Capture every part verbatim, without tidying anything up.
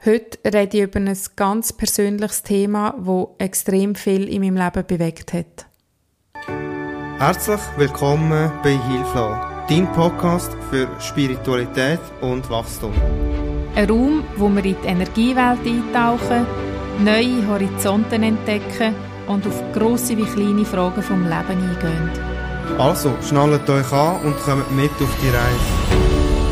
Heute rede ich über ein ganz persönliches Thema, das extrem viel in meinem Leben bewegt hat. Herzlich willkommen bei Healflow, dein Podcast für Spiritualität und Wachstum. Ein Raum, wo wir in die Energiewelt eintauchen, neue Horizonte entdecken und auf grosse wie kleine Fragen vom Leben eingehen. Also, schnallt euch an und kommt mit auf die Reise.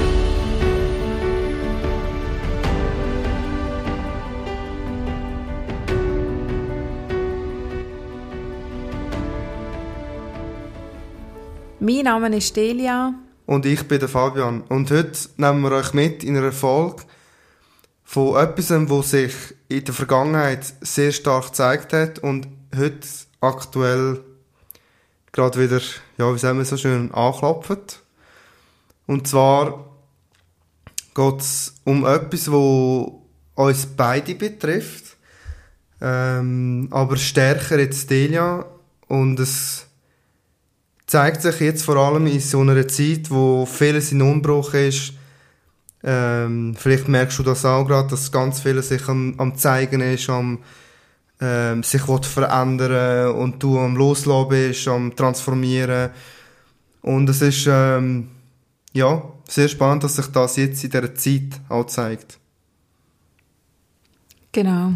Mein Name ist Delia. Und ich bin der Fabian. Und heute nehmen wir euch mit in einer Folge von etwas, was sich in der Vergangenheit sehr stark gezeigt hat und heute aktuell gerade wieder, ja, wie sagen wir so schön, anklopft. Und zwar geht es um etwas, das uns beide betrifft, ähm, aber stärker jetzt Delia. Und es zeigt sich jetzt vor allem in so einer Zeit, wo vieles in Umbruch ist. Ähm, vielleicht merkst du das auch gerade, dass ganz vieles sich am, am zeigen ist, am ähm, sich verändern und du am Loslassen bist, am Transformieren. Und es ist ähm, ja, sehr spannend, dass sich das jetzt in dieser Zeit auch zeigt. Genau.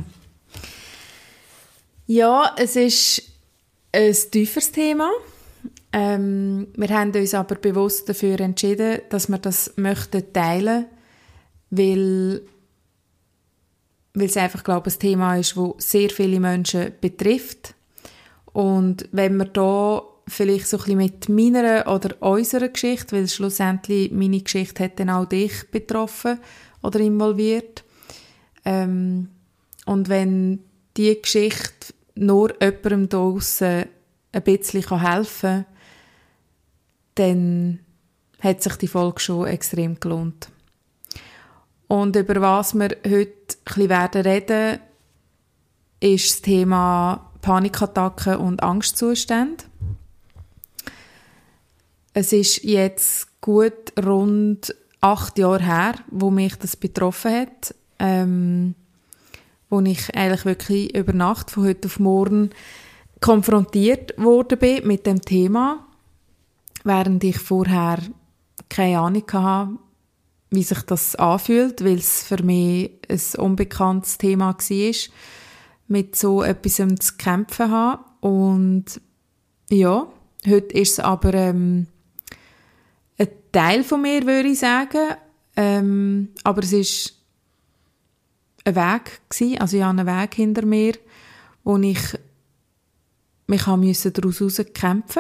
Ja, es ist ein tieferes Thema. Ähm, wir haben uns aber bewusst dafür entschieden, dass wir das möchten teilen, weil, weil es einfach, glaube ich, ein Thema ist, das sehr viele Menschen betrifft. Und wenn wir da vielleicht so ein bisschen mit meiner oder unserer Geschichte, weil schlussendlich meine Geschichte hat dann auch dich betroffen oder involviert, ähm, und wenn diese Geschichte nur jemandem da draussen ein bisschen helfen kann, dann hat sich die Folge schon extrem gelohnt. Und über was wir heute ein bisschen werden reden, ist das Thema Panikattacken und Angstzustände. Es ist jetzt gut rund acht Jahre her, wo mich das betroffen hat, ähm, wo ich eigentlich wirklich über Nacht, von heute auf morgen, konfrontiert worden bin mit dem Thema, während ich vorher keine Ahnung hatte, wie sich das anfühlt, weil es für mich ein unbekanntes Thema war, mit so etwas zu kämpfen haben. Und ja, heute ist es aber ähm, ein Teil von mir, würde ich sagen. Ähm, aber es war ein Weg gewesen, also ich hatte einen Weg hinter mir, wo ich mich musste daraus herauskämpfen.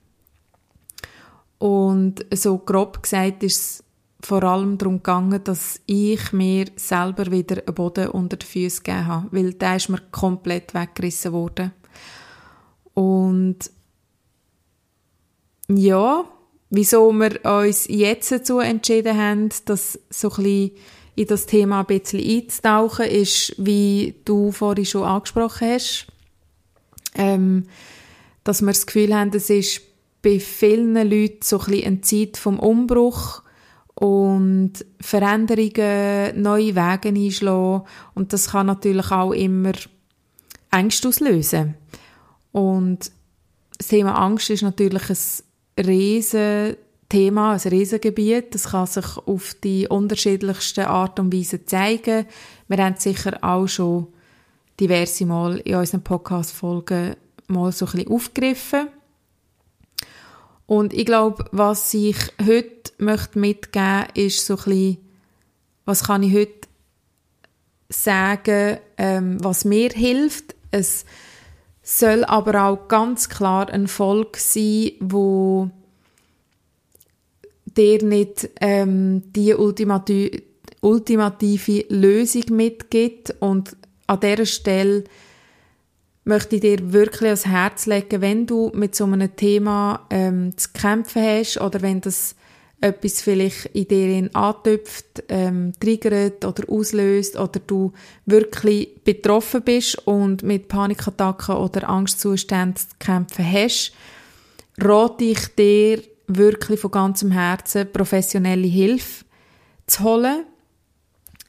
Und so grob gesagt ist es vor allem darum gegangen, dass ich mir selber wieder einen Boden unter die Füße gegeben habe, weil der ist mir komplett weggerissen worden. Und ja, wieso wir uns jetzt dazu entschieden haben, das so ein bisschen in das Thema ein bisschen einzutauchen, ist, wie du vorhin schon angesprochen hast, ähm, dass wir das Gefühl haben, es ist bei vielen Leuten so ein bisschen eine Zeit vom Umbruch und Veränderungen, neue Wege einschlagen. Und das kann natürlich auch immer Ängste auslösen. Und das Thema Angst ist natürlich ein riesen Thema, ein riesen Gebiet. Das kann sich auf die unterschiedlichsten Art und Weise zeigen. Wir haben sicher auch schon diverse Mal in unseren Podcast-Folgen mal so ein bisschen aufgegriffen. Und ich glaube, was ich heute möchte mitgeben möchte, ist so ein bisschen, was kann ich heute sagen, ähm, was mir hilft. Es soll aber auch ganz klar ein Folge sein, wo dir nicht ähm, die ultimati- ultimative Lösung mitgibt. Und an dieser Stelle möchte ich dir wirklich ans Herz legen, wenn du mit so einem Thema ähm, zu kämpfen hast oder wenn das etwas vielleicht in dir antöpft, ähm, triggert oder auslöst oder du wirklich betroffen bist und mit Panikattacken oder Angstzuständen zu kämpfen hast, rate ich dir wirklich von ganzem Herzen professionelle Hilfe zu holen.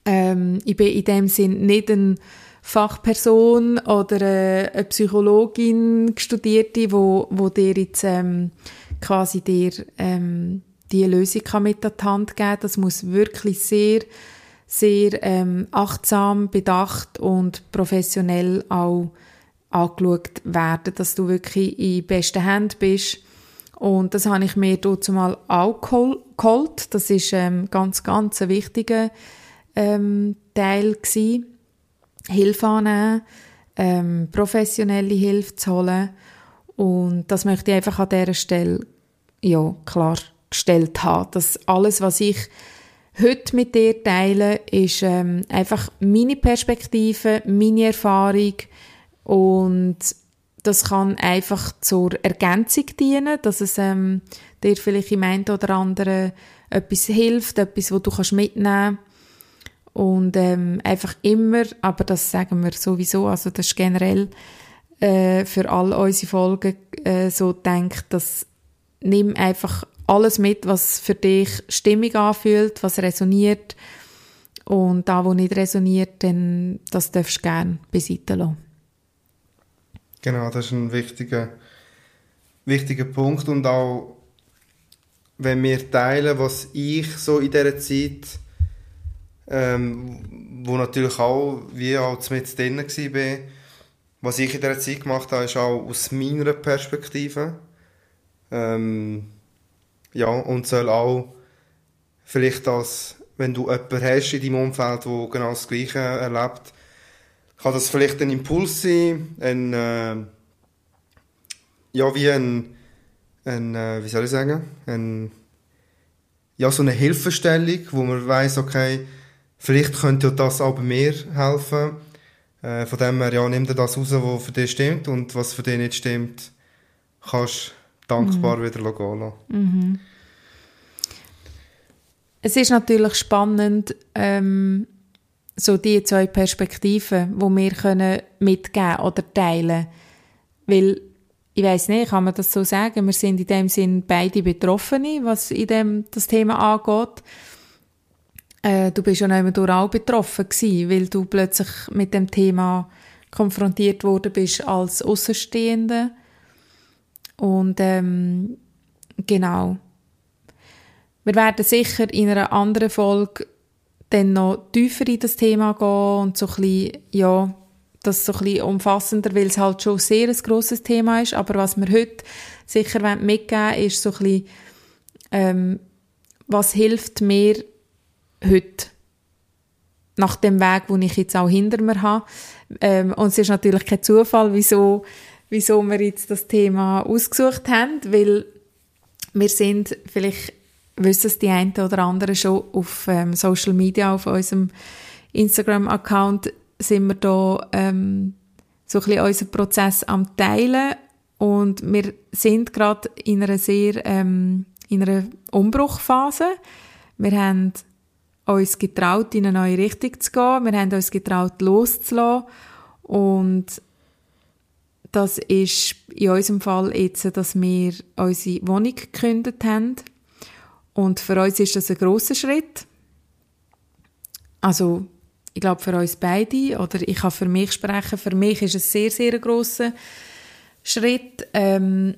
Ähm, ich bin in dem Sinn nicht eine Fachperson oder eine, eine Psychologin Studierte, wo, wo dir jetzt ähm, quasi dir ähm, die Lösung kann mit an die Hand geben kann. Das muss wirklich sehr, sehr ähm, achtsam, bedacht und professionell auch angeschaut werden, dass du wirklich in besten Händen bist. Und das habe ich mir dazu mal auch geholt. Das ist ähm, ganz, ganz ein wichtiger ähm, Teil gewesen. Hilfe annehmen, ähm, professionelle Hilfe zu holen. Und das möchte ich einfach an dieser Stelle ja, klargestellt haben. Dass alles, was ich heute mit dir teile, ist ähm, einfach meine Perspektive, meine Erfahrung. Und das kann einfach zur Ergänzung dienen, dass es ähm, dir vielleicht im einen oder anderen etwas hilft, etwas, was du kannst mitnehmen kannst. Und ähm, einfach immer, aber das sagen wir sowieso, also das ist generell äh, für all unsere Folgen äh, so denkt, dass nimm einfach alles mit, was für dich stimmig anfühlt, was resoniert. Und da, wo nicht resoniert, dann das darfst du gerne beiseite lassen. Genau, das ist ein wichtiger, wichtiger Punkt. Und auch, wenn wir teilen, was ich so in dieser Zeit, ähm, wo natürlich auch, wie auch mit drin war, was ich in dieser Zeit gemacht habe, ist auch aus meiner Perspektive. Ähm, ja, und soll auch vielleicht das, wenn du jemanden hast in deinem Umfeld, der genau das Gleiche erlebt, kann das vielleicht ein Impuls sein, ein, äh, ja, wie ein, ein äh, wie soll ich sagen, ein, ja, so eine Hilfestellung, wo man weiss, okay, vielleicht könnte das auch bei mir helfen. Äh, von dem her, ja, nimm dir das raus, was für dich stimmt, und was für dich nicht stimmt, kannst du dankbar mhm. wieder gehen lassen. Mhm. Es ist natürlich spannend, ähm, so die zwei Perspektiven, die wir können mitgeben oder teilen. Weil, ich weiss nicht, kann man das so sagen, wir sind in dem Sinn beide Betroffene, was in dem das Thema angeht. Äh, du bist ja nicht mehr auch betroffen gewesen, weil du plötzlich mit dem Thema konfrontiert worden bist als Aussenstehende. Und ähm, genau. Wir werden sicher in einer anderen Folge dann noch tiefer in das Thema gehen und so ein bisschen, ja, das so ein bisschen umfassender, weil es halt schon sehr ein grosses Thema ist. Aber was wir heute sicher mitgeben wollen, ist so ein bisschen, ähm, was hilft mir heute nach dem Weg, den ich jetzt auch hinter mir habe. Ähm, und es ist natürlich kein Zufall, wieso, wieso wir jetzt das Thema ausgesucht haben, weil wir sind vielleicht, wissen es die einen oder anderen schon, auf ähm, Social Media, auf unserem Instagram-Account sind wir da ähm, so ein bisschen unseren Prozess am Teilen, und wir sind gerade in einer sehr ähm, in einer Umbruchphase. Wir haben uns getraut, in eine neue Richtung zu gehen. Wir haben uns getraut, loszulassen. Und das ist in unserem Fall jetzt, dass wir unsere Wohnung gekündigt haben. Und für uns ist das ein grosser Schritt. Also, ich glaube, für uns beide, oder ich kann für mich sprechen, für mich ist es sehr, sehr ein grosser Schritt. Ähm,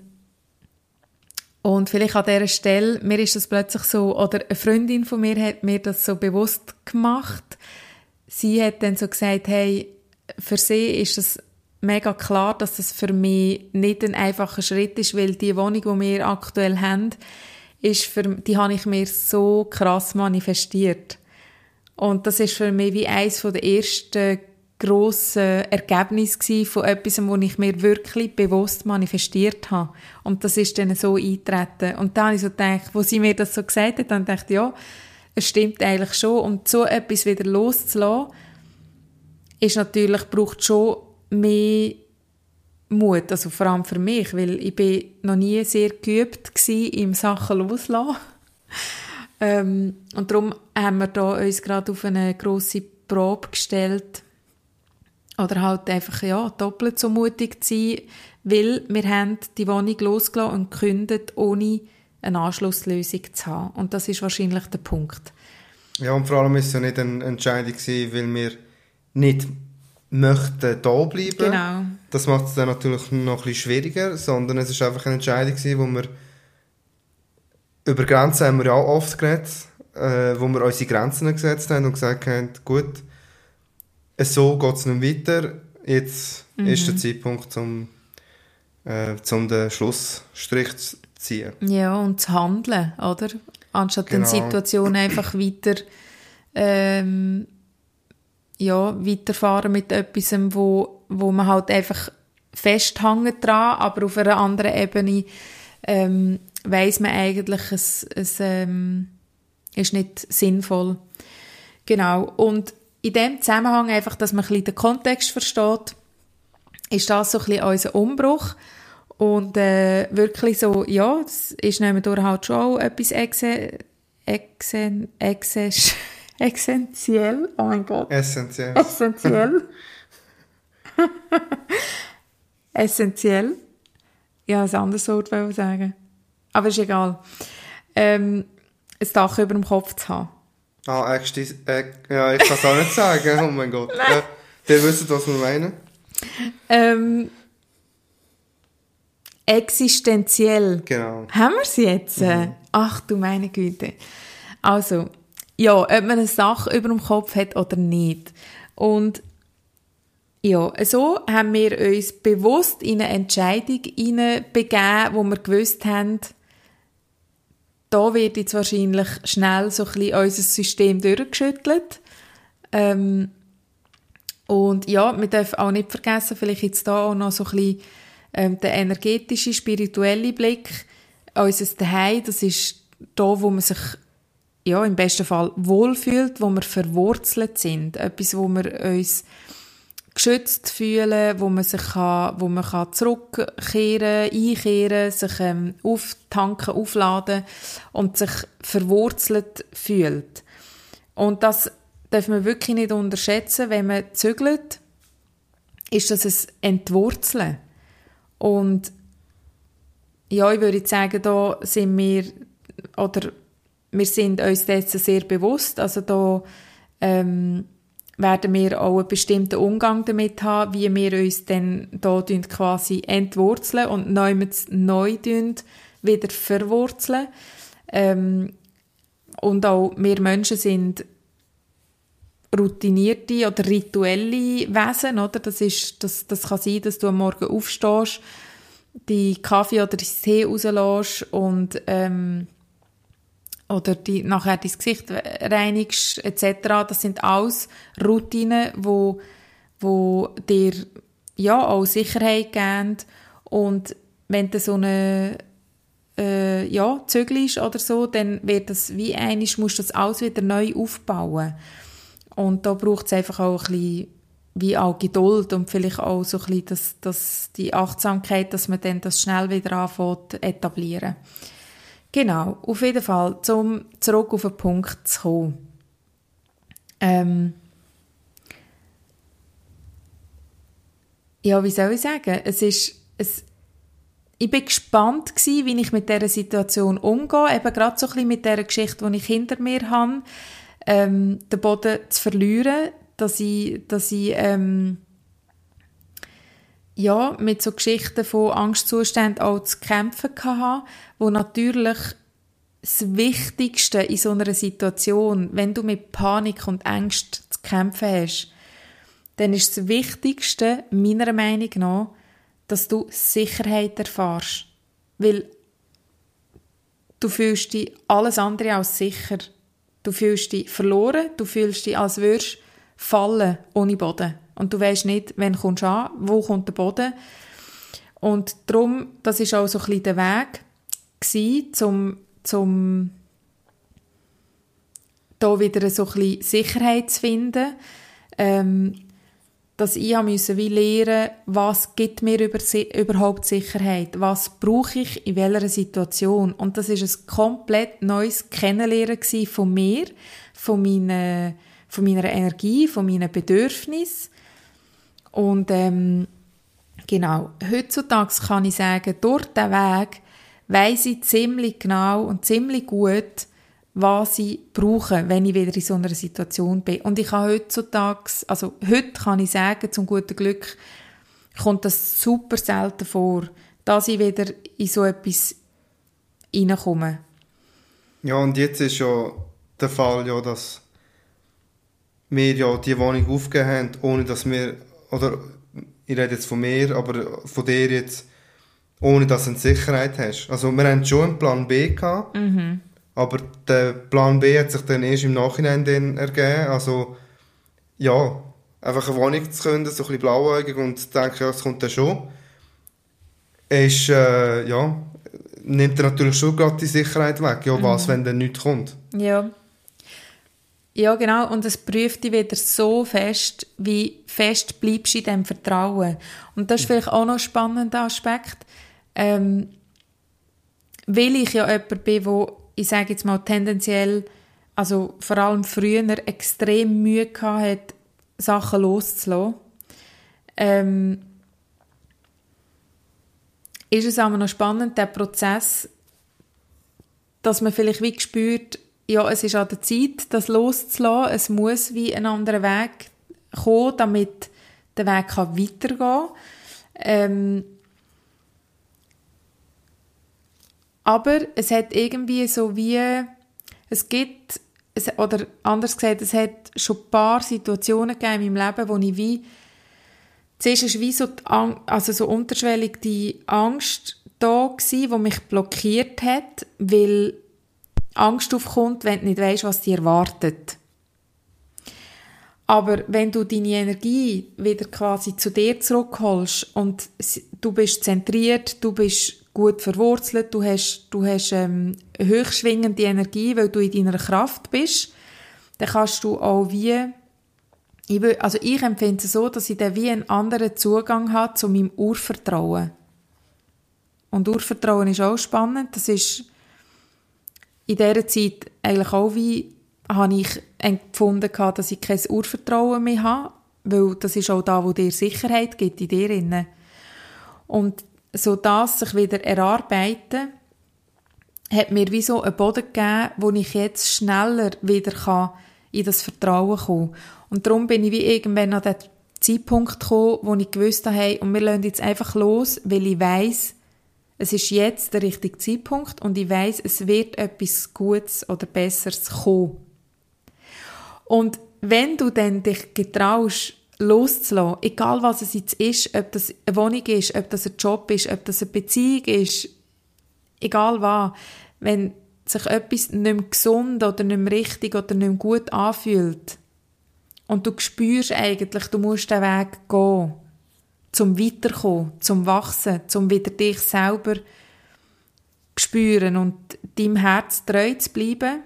und vielleicht an dieser Stelle, mir ist das plötzlich so, oder eine Freundin von mir hat mir das so bewusst gemacht. Sie hat dann so gesagt, hey, für sie ist es mega klar, dass das für mich nicht ein einfacher Schritt ist, weil die Wohnung, die wir aktuell haben, ist für, die habe ich mir so krass manifestiert. Und das ist für mich wie eines der ersten grossen Ergebnisse von etwas, was ich mir wirklich bewusst manifestiert habe. Und das ist dann so eingetreten. Und dann habe ich so gedacht, wo sie mir das so gesagt hat, dann dachte ich, ja, es stimmt eigentlich schon. Und so etwas wieder loszulassen, ist natürlich, braucht schon mehr Mut, also vor allem für mich, weil ich bin noch nie sehr geübt gewesen im Sachen loslassen. ähm, und darum haben wir da uns gerade auf eine grosse Probe gestellt, oder halt einfach ja, doppelt so mutig zu sein, weil wir haben die Wohnung losgelassen und gekündigt, ohne eine Anschlusslösung zu haben. Und das ist wahrscheinlich der Punkt. Ja, und vor allem ist es ja nicht eine Entscheidung gewesen, weil wir nicht möchten da bleiben. Genau. Das macht es dann natürlich noch ein bisschen schwieriger, sondern es ist einfach eine Entscheidung gewesen, wo wir über Grenzen haben wir ja auch oft geredet, äh, wo wir unsere Grenzen gesetzt haben und gesagt haben, gut, so geht es nicht weiter, jetzt mhm. ist der Zeitpunkt, um, äh, um den Schlussstrich zu ziehen. Ja, und zu handeln, oder? Anstatt genau. die Situation einfach weiter ähm, ja, weiterfahren mit etwas, wo, wo man halt einfach festhängt dran, aber auf einer anderen Ebene ähm, weiss man eigentlich, es, es ähm, ist nicht sinnvoll. Genau. Und in dem Zusammenhang einfach, dass man ein bisschen den Kontext versteht, ist das so ein bisschen unser Umbruch. Und äh, wirklich so, ja, das ist nämlich durch halt schon auch etwas exe, exe, exe, essentiell. Oh mein Gott. Essentiell. Essentiell. Essentiell. Ja, ein anderes Wort wollte ich sagen. Aber ist egal. Ähm, ein Dach über dem Kopf zu haben. Ah, extra, äh, ja, ich kann es auch nicht sagen. Oh mein Gott. Ja, ihr wisst, was wir meinen. Ähm, existenziell. Genau. Haben wir es jetzt? Mhm. Ach du meine Güte. Also, ja, ob man eine Sache über dem Kopf hat oder nicht. Und ja, so haben wir uns bewusst in eine Entscheidung hineinbegeben, wo wir gewusst haben, da wird jetzt wahrscheinlich schnell so ein bisschen unser System durchgeschüttelt. Ähm, und ja, wir dürfen auch nicht vergessen, vielleicht jetzt da auch noch so ein bisschen ähm, der energetische, spirituelle Blick. Unser Zuhause, das ist da, wo man sich ja, im besten Fall wohlfühlt, wo wir verwurzelt sind. Etwas, wo wir uns geschützt fühlen, wo man sich kann, wo man kann zurückkehren, einkehren, sich ähm, auftanken, aufladen und sich verwurzelt fühlt. Und das darf man wirklich nicht unterschätzen, wenn man zügelt, ist das ein Entwurzeln. Und ja, ich würde sagen, da sind wir, oder wir sind uns dessen sehr bewusst, also da ähm, werden wir auch einen bestimmten Umgang damit haben, wie wir uns dann da quasi entwurzeln und neu neu wieder verwurzeln. Ähm, und auch wir Menschen sind routinierte oder rituelle Wesen, oder? Das ist, das, das kann sein, dass du am Morgen aufstehst, die Kaffee oder den Tee rauslässt und ähm, oder die, nachher dein Gesicht reinigst, et cetera. Das sind alles Routinen, wo, wo dir ja auch Sicherheit geben. Und wenn du so eine äh, ja, zügelst oder so, dann wird das wie einmal, musst du das alles wieder neu aufbauen. Und da braucht es einfach auch ein bisschen wie auch Geduld und vielleicht auch so ein bisschen das, das, die Achtsamkeit, dass man dann das schnell wieder anfängt zu etablieren. Genau, auf jeden Fall, um zurück auf den Punkt zu kommen. Ähm, ja, wie soll ich sagen? Es ist, es, ich bin gespannt gewesen, wie ich mit dieser Situation umgehe, eben gerade so ein bisschen mit dieser Geschichte, die ich hinter mir habe, ähm, den Boden zu verlieren, dass ich, dass ich ähm, ja, mit so Geschichten von Angstzuständen auch zu kämpfen hatte, wo natürlich das Wichtigste in so einer Situation, wenn du mit Panik und Angst zu kämpfen hast, dann ist das Wichtigste, meiner Meinung nach, dass du Sicherheit erfährst. Weil du fühlst dich alles andere als sicher. Du fühlst dich verloren, du fühlst dich, als würdest du fallen ohne Boden. Und du weisst nicht, wann kommst du an, wo kommt der Boden. Und darum, das war auch so ein bisschen der Weg gewesen, zum, zum da wieder so ein bisschen Sicherheit zu finden. Ähm, dass ich musste wie lernen, was gibt mir über, überhaupt Sicherheit? Was brauche ich in welcher Situation? Und das war ein komplett neues Kennenlernen von mir, von meiner, von meiner Energie, von meinen Bedürfnissen. Und ähm, genau, heutzutage kann ich sagen, durch diesen Weg weiss ich ziemlich genau und ziemlich gut, was ich brauche, wenn ich wieder in so einer Situation bin. Und ich kann heutzutage, also heute kann ich sagen, zum guten Glück, kommt das super selten vor, dass ich wieder in so etwas reinkomme. Ja, und jetzt ist ja der Fall, ja, dass wir ja die Wohnung aufgegeben haben, ohne dass wir, oder ich rede jetzt von mir, aber von dir jetzt, ohne dass du eine Sicherheit hast. Also wir haben schon einen Plan B gehabt, mhm. aber der Plan B hat sich dann erst im Nachhinein dann ergeben. Also ja, einfach eine Wohnung zu können, so ein bisschen blauäugig und zu denken, ja, es kommt dann schon. Ist, äh, ja, nimmt er natürlich schon gerade die Sicherheit weg. Ja, was, mhm. wenn dann nichts kommt? Ja. Ja, genau. Und es prüft dich wieder so fest, wie fest bleibst du in diesem Vertrauen. Und das ist vielleicht auch noch ein spannender Aspekt. Ähm, weil ich ja jemand bin, wo ich sage jetzt mal tendenziell, also vor allem früher extrem Mühe gehabt hat, Sachen loszulassen, ähm, ist es aber noch spannend, der Prozess, dass man vielleicht wie spürt, ja, es ist an der Zeit, das loszulassen, es muss wie ein anderer Weg kommen, damit der Weg kann weitergehen kann. Ähm, aber es hat irgendwie so wie, es gibt, es, oder anders gesagt, es hat schon ein paar Situationen gegeben in meinem Leben, wo ich wie, zuerst war wie so, die, also so unterschwellig die Angst da gewesen, die mich blockiert hat, weil Angst aufkommt, wenn du nicht weisst, was dich erwartet. Aber wenn du deine Energie wieder quasi zu dir zurückholst und du bist zentriert, du bist gut verwurzelt, du hast, du hast ähm, hochschwingende Energie, weil du in deiner Kraft bist, dann kannst du auch wie, ich will, also ich empfinde es so, dass ich dann wie einen anderen Zugang habe zu meinem Urvertrauen. Und Urvertrauen ist auch spannend, das ist in dieser Zeit eigentlich auch wie, habe ich empfunden, dass ich kein Urvertrauen mehr habe, weil das ist auch da, wo dir Sicherheit gibt in dir drin. Und so das sich wieder erarbeiten, hat mir wie so einen Boden gegeben, wo ich jetzt schneller wieder kann in das Vertrauen kommen kann. Und darum bin ich wie irgendwann an den Zeitpunkt gekommen, wo ich gewusst habe, hey, und wir lassen jetzt einfach los, weil ich weiss, es ist jetzt der richtige Zeitpunkt und ich weiss, es wird etwas Gutes oder Besseres kommen. Und wenn du dann dich getraust, loszulassen, egal was es jetzt ist, ob das eine Wohnung ist, ob das ein Job ist, ob das eine Beziehung ist, egal was, wenn sich etwas nicht mehr gesund oder nicht mehr richtig oder nicht mehr gut anfühlt und du spürst eigentlich, du musst den Weg gehen, zum Weiterkommen, zum Wachsen, zum wieder dich selber spüren und deinem Herz treu zu bleiben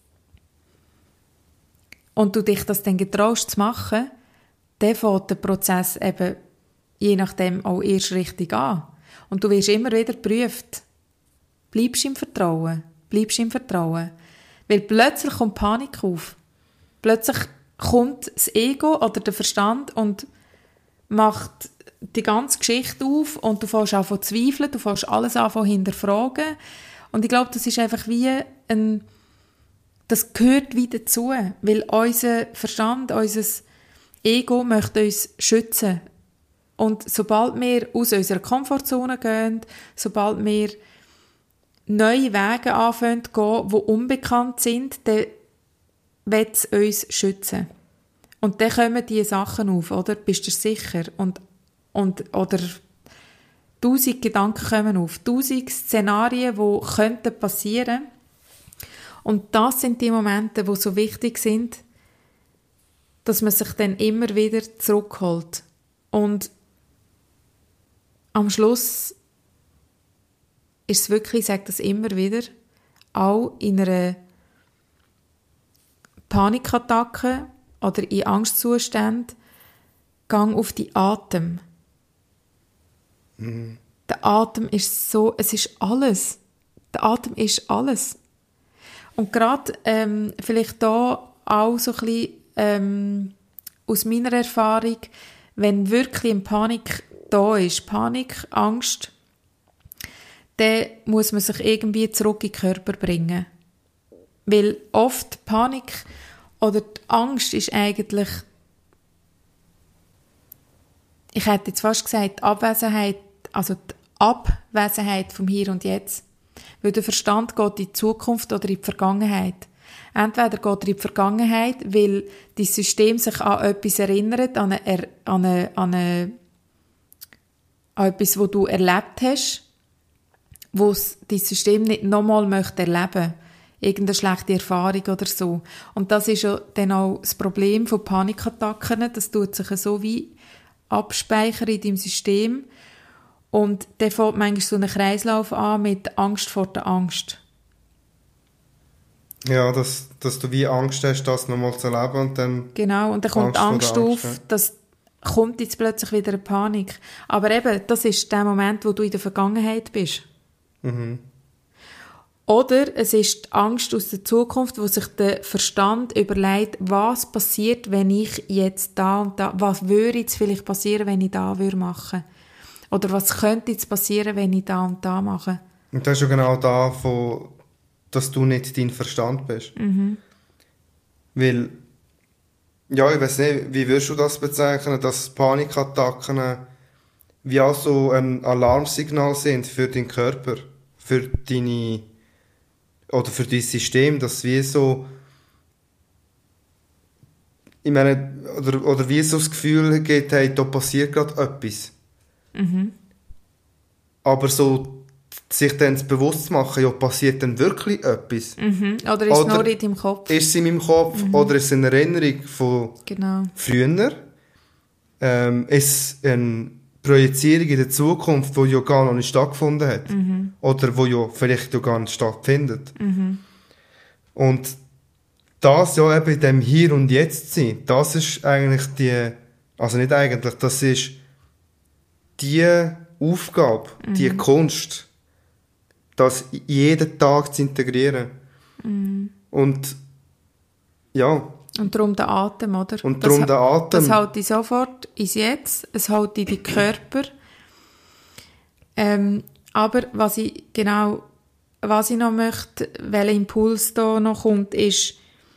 und du dich das dann getraust zu machen, dann fängt der Prozess eben je nachdem auch erst richtig an. Und du wirst immer wieder geprüft. Bleibst im Vertrauen, bleibst im Vertrauen. Weil plötzlich kommt Panik auf. Plötzlich kommt das Ego oder der Verstand und macht die ganze Geschichte auf und du fängst an zu zweifeln, du fängst alles an zu hinterfragen. Und ich glaube, das ist einfach wie ein, das gehört wie dazu, weil unser Verstand, unser Ego möchte uns schützen. Und sobald wir aus unserer Komfortzone gehen, sobald wir neue Wege anfangen zu gehen, die unbekannt sind, dann will es uns schützen. Und dann kommen diese Sachen auf, oder? Bist du sicher? Und Und, oder tausend Gedanken kommen auf, tausend Szenarien, die könnten passieren. Und das sind die Momente, die so wichtig sind, dass man sich dann immer wieder zurückholt. Und am Schluss ist es wirklich, ich sage das immer wieder, auch in einer Panikattacke oder in Angstzuständen, gang auf die Atem. Mhm. Der Atem ist so, es ist alles. Der Atem ist alles. Und gerade ähm, vielleicht da auch so ein bisschen ähm, aus meiner Erfahrung, wenn wirklich eine Panik da ist, Panik, Angst, dann muss man sich irgendwie zurück in den Körper bringen. Weil oft Panik oder die Angst ist eigentlich, ich hätte jetzt fast gesagt, die Abwesenheit, also die Abwesenheit vom Hier und Jetzt. Weil der Verstand geht in die Zukunft oder in die Vergangenheit. Entweder geht er in die Vergangenheit, weil dein System sich an etwas erinnert, an, eine, an, eine, an, eine, an etwas, was du erlebt hast, was dein System nicht nochmal möchte erleben. Irgendeine schlechte Erfahrung oder so. Und das ist ja dann auch das Problem von Panikattacken. Das tut sich so wie abspeichern in deinem System. Und dann fängt manchmal so ein Kreislauf an mit Angst vor der Angst. Ja, dass, dass du wie Angst hast, das nochmal zu erleben und dann... Genau, und dann kommt Angst, Angst auf, ja. Dass kommt jetzt plötzlich wieder eine Panik. Aber eben, das ist der Moment, wo du in der Vergangenheit bist. Mhm. Oder es ist die Angst aus der Zukunft, wo sich der Verstand überlegt, was passiert, wenn ich jetzt da und da, was würde jetzt vielleicht passieren, wenn ich da würde machen? Oder was könnte jetzt passieren, wenn ich da und da mache? Und das ist ja genau da, von, dass du nicht dein Verstand bist. Mhm. Weil, ja, ich weiß nicht, wie würdest du das bezeichnen, dass Panikattacken wie auch so ein Alarmsignal sind für deinen Körper, für deine, oder für dein System, dass wie so, ich meine, oder, oder wie so das Gefühl gibt, hey, da passiert gerade etwas. Mhm. Aber so sich dann bewusst zu machen, ja, passiert denn wirklich etwas? Mhm. Oder ist es nur in deinem Kopf? Ist es in meinem Kopf mhm. oder ist es eine Erinnerung von genau. früher? Ähm, ist es eine Projizierung in der Zukunft, die ja gar noch nicht stattgefunden hat? Mhm. Oder die ja vielleicht ja gar nicht stattfindet? Mhm. Und das ja eben in dem Hier und Jetzt sein, das ist eigentlich die, also nicht eigentlich, das ist die Aufgabe, mhm. die Kunst, das jeden Tag zu integrieren. Mhm. Und ja. Und darum der Atem, oder? Und darum das, der Atem. Das hält dich sofort ins Jetzt, es hält dich in den Körper. Ähm, aber was ich genau, was ich noch möchte, welcher Impuls da noch kommt, ist,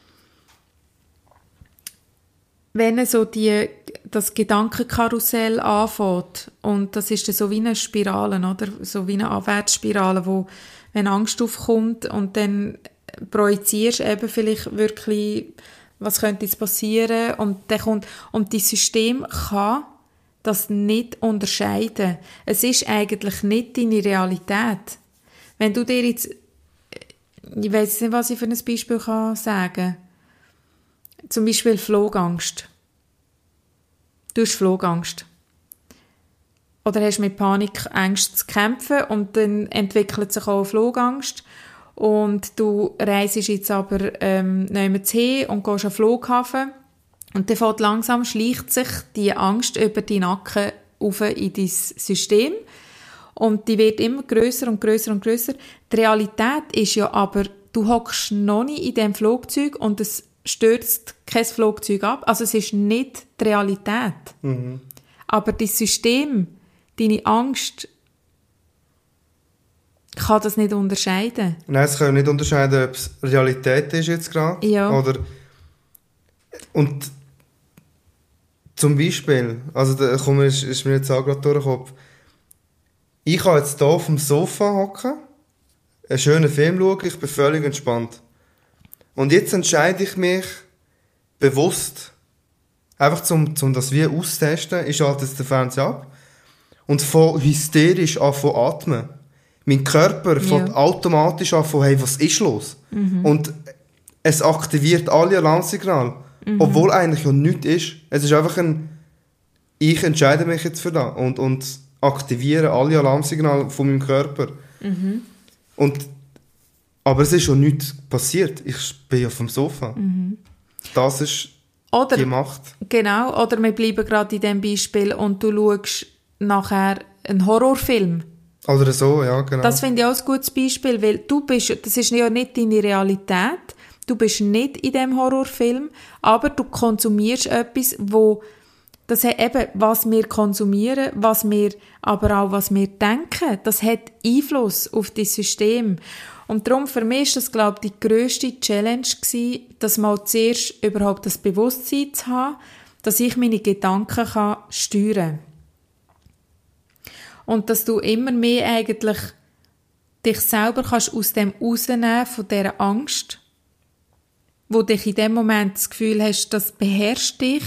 wenn so die, das Gedankenkarussell anfängt, und das ist dann so wie eine Spirale, oder? So wie eine Abwärtsspirale, wo, wenn Angst aufkommt und dann projizierst eben vielleicht wirklich, was könnte jetzt passieren, und dann kommt, und das System kann das nicht unterscheiden. Es ist eigentlich nicht deine Realität. Wenn du dir jetzt, ich weiss nicht, was ich für ein Beispiel kann sagen kann, zum Beispiel Flugangst. Du hast Flugangst. Oder hast mit Panikangst zu kämpfen und dann entwickelt sich auch Flugangst. Und du reist jetzt aber ähm, nirgends hin und gehst am Flughafen. Und dann fängt langsam, schleicht sich die Angst über die Nacken auf in dein System. Und die wird immer grösser und grösser und grösser. Die Realität ist ja aber, du hockst noch nicht in diesem Flugzeug und es stürzt kein Flugzeug ab. Also es ist nicht die Realität. Mhm. Aber das System, deine Angst, kann das nicht unterscheiden. Nein, es kann nicht unterscheiden, ob es Realität ist jetzt gerade. Ja. Oder und zum Beispiel, also da komm, ist, ist mir jetzt auch gerade durch den Kopf, ich kann jetzt hier auf dem Sofa hocken, einen schönen Film schauen, ich bin völlig entspannt. Und jetzt entscheide ich mich bewusst, einfach zum, zum das wie austesten, ich schalte jetzt den Fernseher ab und fange hysterisch an zu atmen. Mein Körper fängt ja. automatisch an von, hey, was ist los? Mhm. Und es aktiviert alle Alarmsignale, mhm. obwohl eigentlich ja nichts ist. Es ist einfach ein, ich entscheide mich jetzt für das und, und aktiviere alle Alarmsignale von meinem Körper. Mhm. Und aber es ist schon nichts passiert. Ich bin ja auf dem Sofa. Mhm. Das ist oder, die Macht. Genau, oder wir bleiben gerade in diesem Beispiel und du schaust nachher einen Horrorfilm. Oder so, ja, genau. Das finde ich auch ein gutes Beispiel, weil du bist, das ist ja nicht deine Realität, du bist nicht in diesem Horrorfilm, aber du konsumierst etwas, wo das hat eben, was wir konsumieren, was wir, aber auch was wir denken, das hat Einfluss auf das System. Und darum für mich ist das, glaube ich, die grösste Challenge gewesen, dass mal zuerst überhaupt das Bewusstsein zu haben, dass ich meine Gedanken kann steuern kann. Und dass du immer mehr eigentlich dich selber kannst aus dem rausnehmen, von dieser Angst, wo dich in dem Moment das Gefühl hast, das beherrscht dich.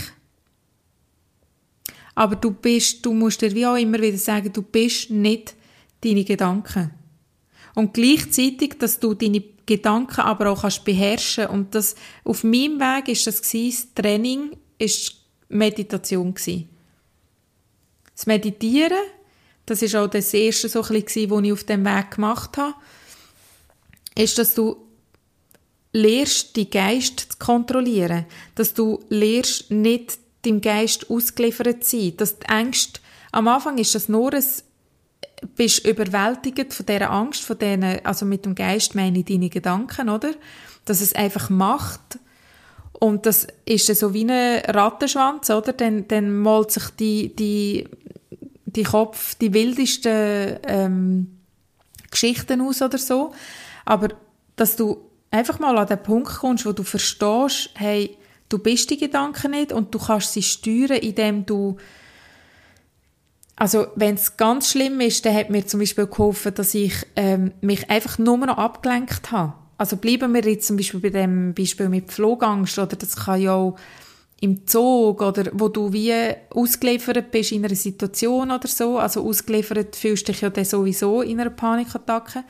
Aber du bist, du musst dir wie auch immer wieder sagen, du bist nicht deine Gedanken. Und gleichzeitig, dass du deine Gedanken aber auch kannst beherrschen. Und das, auf meinem Weg ist das gewesen, das Training ist Meditation gewesen. Das Meditieren, das ist auch das erste so ein bisschen, was ich auf dem Weg gemacht habe, ist, dass du lernst, deinen Geist zu kontrollieren. Dass du lernst, nicht deinem Geist ausgeliefert zu sein. Dass die Ängste, am Anfang ist das nur ein, bist überwältigt von dieser Angst, von denen, also mit dem Geist meine ich deine Gedanken, oder? Dass es einfach macht. Und das ist so wie ein Rattenschwanz, oder? Dann, dann malt sich die, die, die Kopf die wildesten ähm, Geschichten aus oder so. Aber dass du einfach mal an den Punkt kommst, wo du verstehst, hey, du bist die Gedanken nicht und du kannst sie steuern, indem du, also wenn es ganz schlimm ist, dann hat mir zum Beispiel geholfen, dass ich ähm, mich einfach nur noch abgelenkt habe. Also bleiben wir jetzt zum Beispiel bei dem Beispiel mit Flugangst, oder das kann ja auch im Zug, oder wo du wie ausgeliefert bist in einer Situation oder so, also ausgeliefert fühlst du dich ja dann sowieso in einer Panikattacke.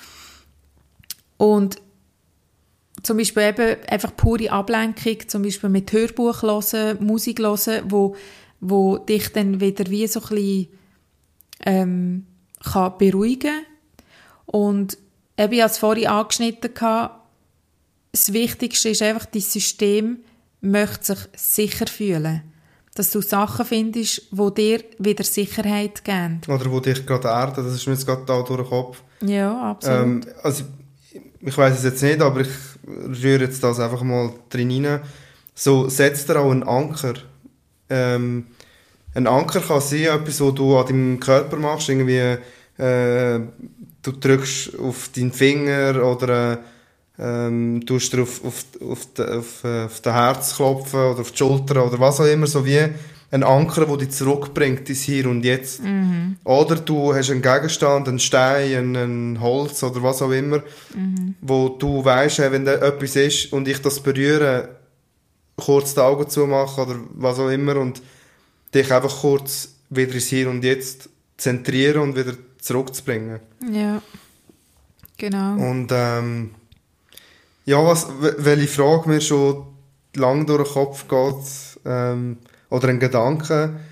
Und zum Beispiel eben einfach pure Ablenkung, zum Beispiel mit Hörbuch hören, Musik hören, wo, wo dich dann wieder wie so ein bisschen ähm, kann beruhigen. Und eben, ich habe es vorhin angeschnitten, das Wichtigste ist einfach, dein System möchte sich sicher fühlen. Dass du Sachen findest, die dir wieder Sicherheit geben. Oder die dich gerade erden, das ist mir jetzt gerade da durch den Kopf. Ja, absolut. Ähm, also ich weiss es jetzt nicht, aber ich rühre jetzt das einfach mal drin rein. So, setzt dir auch einen Anker. Ähm, ein Anker kann sein, etwas, was du an deinem Körper machst, irgendwie, äh, du drückst auf deinen Finger oder ähm, tust dir auf, auf, auf, auf, auf den Herz klopfen oder auf die Schulter oder was auch immer, so wie ein Anker, der dich zurückbringt ins Hier und Jetzt. Mhm. Oder du hast einen Gegenstand, einen Stein, ein Holz oder was auch immer, mhm. wo du weisst, wenn da etwas ist und ich das berühre, kurz die Augen zumachen oder was auch immer und dich einfach kurz wieder ins Hier und Jetzt zentrieren und wieder zurückzubringen. Ja, genau. Und ähm, ja, was, welche Frage mir schon lange durch den Kopf geht, ähm, oder ein Gedanke.